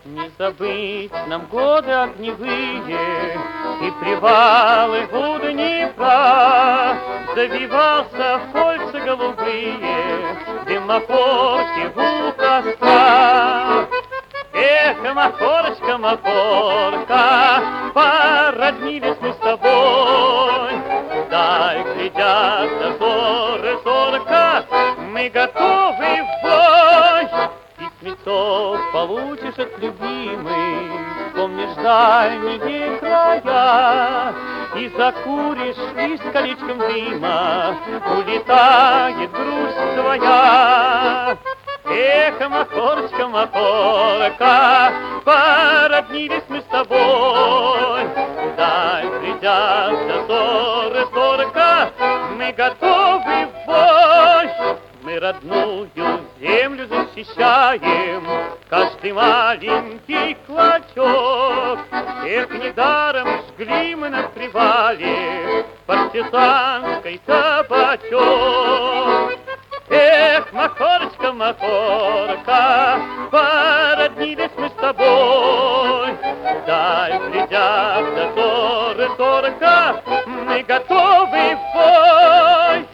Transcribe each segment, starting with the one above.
Не забыть нам годы огневые и привалы у Днепра. Завивался в кольца голубые дымокорки у костра. Эх, махорочка, махорка, породнились мы с тобой. Дай, глядят дозоры зорко, мы готовы в бой. Письмецо получишь от любимой, вспомнишь дальние края, и закуришь, и с колечком дыма улетает грусть твоя. Эх, махорочка, махорка, породнились мы с тобой. Дай, глядят дозоры зорко, мы готовы в бой. Мы родную землю защищаем, каждый маленький клочок. Эх, недаром жгли мы на привале партизанской табачок. Эх, махорочка, махорка, породнились мы с тобой. Дай, глядят дозоры зорко, мы готовы в бой.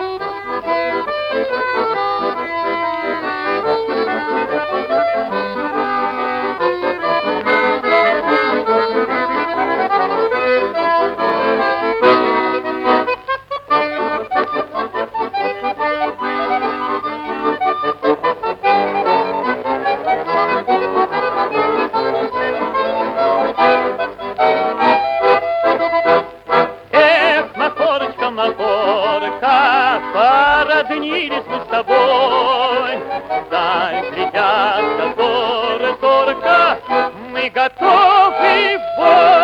Махорка, породнились мы с тобой. Дай, глядят дозоры зорко, мы готовы в бой.